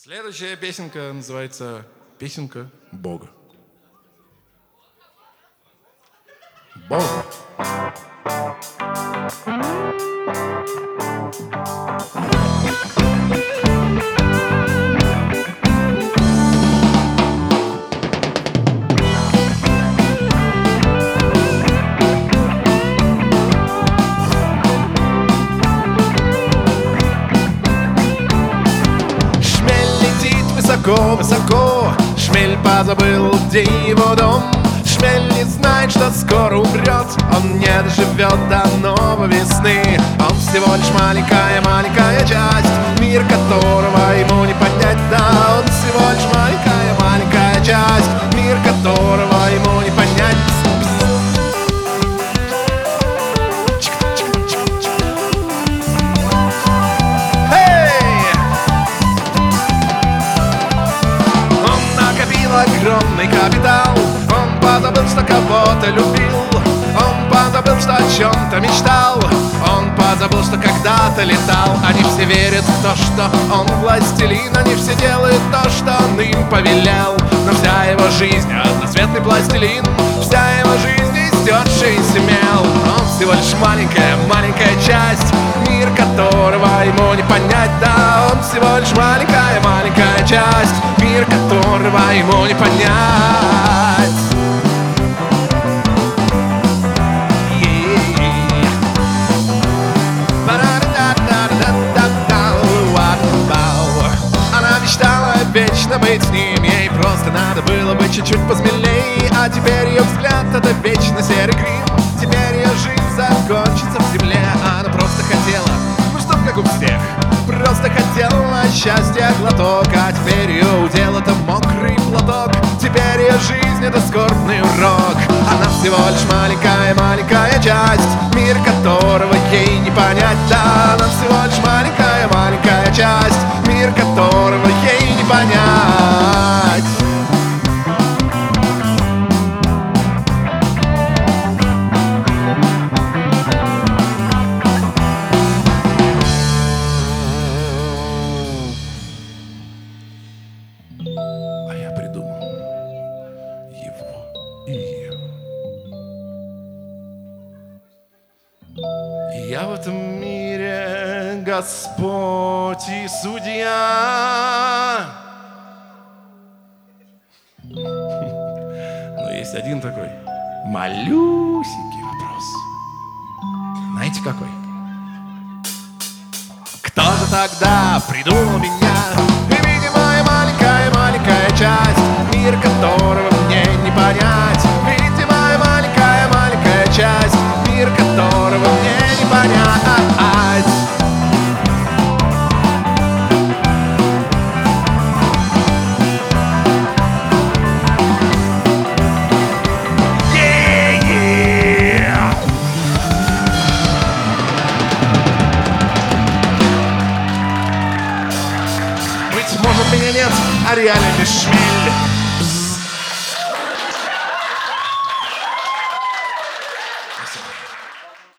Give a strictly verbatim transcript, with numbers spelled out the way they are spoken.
Следующая песенка называется «Песенка Бога». Бога. Высоко-высоко шмель позабыл, где его дом. Шмель не знает, что скоро умрет. Он не доживет до новой весны. Он всего лишь маленькая-маленькая часть, мир которого ему не понять. Да, он всего лишь маленькая-маленькая часть, мир которого ему не понять. Огромный капитал. Он позабыл, что кого-то любил. Он позабыл, что о чем-то мечтал. Он позабыл, что когда-то летал. Они все верят в то, что он властелин. Они все делают то, что он им повелел. Но вся его жизнь — одноцветный пластилин. Вся его жизнь — истершийся мел. Он всего лишь маленькая-маленькая часть, мир которого ему не понять. Да, он всего лишь маленькая-маленькая часть, мир которого ему не понять. Она мечтала вечно быть с ним, ей просто надо было быть чуть-чуть посмелей. А теперь ее взгляд — это вечно серый грим. Теперь ее жизнь закончится в земле. Она просто хотела, ну чтоб как у всех, просто хотела счастья глоток. А теперь ее удел — это мокрый платок. Теперь ее жизнь — это скорбный урок. Она всего лишь маленькая-маленькая часть, мир которого ей не понять. Да, она всего лишь маленькая-маленькая часть, мир которого ей не понять. А я придумал его и ее. Я в этом мире Господь и судья. Но есть один такой малюсенький вопрос. Знаете какой? Кто же тогда придумал меня? Видимая маленькая-маленькая часть, мир которого мне не понять. Видимая маленькая-маленькая часть, мир которого мне не понять. Быть может, меня нет, а реально лишь шмель.